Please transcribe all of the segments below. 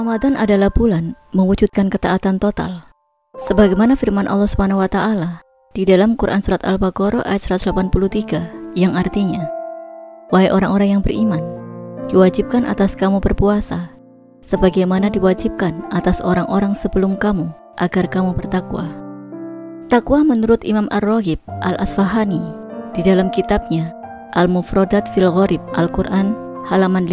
Ramadan adalah bulan mewujudkan ketaatan total. Sebagaimana firman Allah Subhanahu wa taala di dalam Quran surat Al-Baqarah ayat 183 yang artinya, "Wahai orang-orang yang beriman, diwajibkan atas kamu berpuasa sebagaimana diwajibkan atas orang-orang sebelum kamu agar kamu bertakwa." Takwa menurut Imam Ar-Raghib Al-Asfahani di dalam kitabnya Al-Mufradat fil Gharib Al-Quran halaman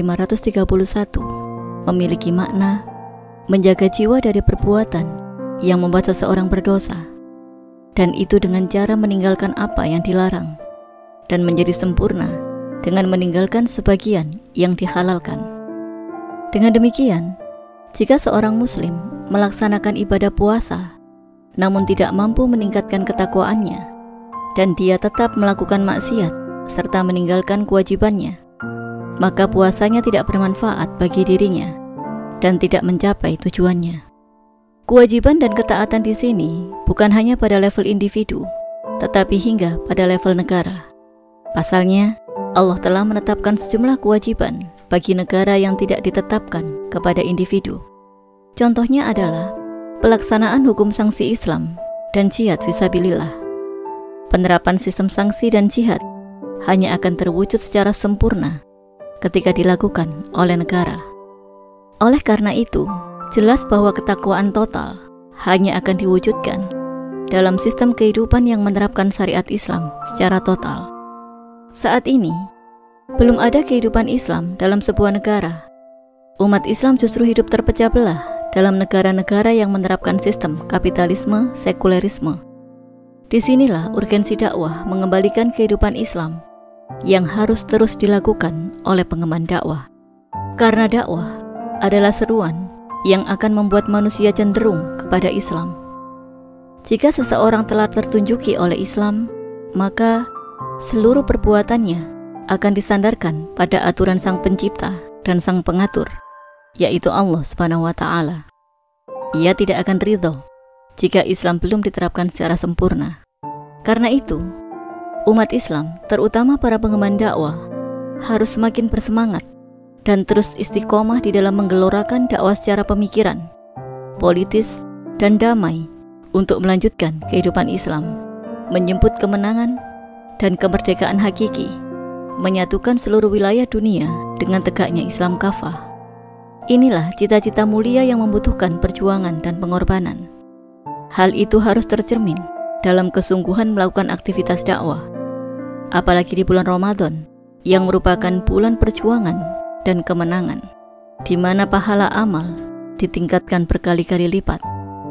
531 memiliki makna menjaga jiwa dari perbuatan yang membuat seseorang berdosa, dan itu dengan cara meninggalkan apa yang dilarang, dan menjadi sempurna dengan meninggalkan sebagian yang dihalalkan. Dengan demikian, jika seorang muslim melaksanakan ibadah puasa namun tidak mampu meningkatkan ketakwaannya, dan dia tetap melakukan maksiat serta meninggalkan kewajibannya, maka puasanya tidak bermanfaat bagi dirinya dan tidak mencapai tujuannya. Kewajiban dan ketaatan di sini bukan hanya pada level individu, tetapi hingga pada level negara. Pasalnya, Allah telah menetapkan sejumlah kewajiban bagi negara yang tidak ditetapkan kepada individu. Contohnya adalah pelaksanaan hukum sanksi Islam dan jihad fisabilillah. Penerapan sistem sanksi dan jihad hanya akan terwujud secara sempurna ketika dilakukan oleh negara. Oleh karena itu, jelas bahwa ketakwaan total hanya akan diwujudkan dalam sistem kehidupan yang menerapkan syariat Islam secara total. Saat ini, belum ada kehidupan Islam dalam sebuah negara. Umat Islam justru hidup terpecah belah dalam negara-negara yang menerapkan sistem kapitalisme sekulerisme. Disinilah urgensi dakwah mengembalikan kehidupan Islam yang harus terus dilakukan oleh pengemban dakwah. Karena dakwah adalah seruan yang akan membuat manusia cenderung kepada Islam. Jika seseorang telah tertunjuki oleh Islam, maka seluruh perbuatannya akan disandarkan pada aturan Sang Pencipta dan Sang Pengatur, yaitu Allah Subhanahu wa taala. Ia tidak akan ridho jika Islam belum diterapkan secara sempurna. Karena itu, umat Islam, terutama para pengemban dakwah, harus semakin bersemangat dan terus istiqomah di dalam menggelorakan dakwah secara pemikiran, politis, dan damai untuk melanjutkan kehidupan Islam, menjemput kemenangan dan kemerdekaan hakiki, menyatukan seluruh wilayah dunia dengan tegaknya Islam kafah. Inilah cita-cita mulia yang membutuhkan perjuangan dan pengorbanan. Hal itu harus tercermin dalam kesungguhan melakukan aktivitas dakwah, apalagi di bulan Ramadan yang merupakan bulan perjuangan dan kemenangan, di mana pahala amal ditingkatkan berkali-kali lipat.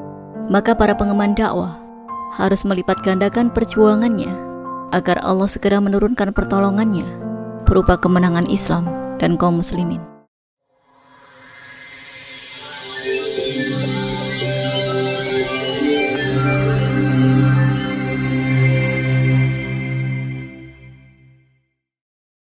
Maka para pengemban dakwah harus melipat gandakan perjuangannya agar Allah segera menurunkan pertolongannya berupa kemenangan Islam dan kaum muslimin.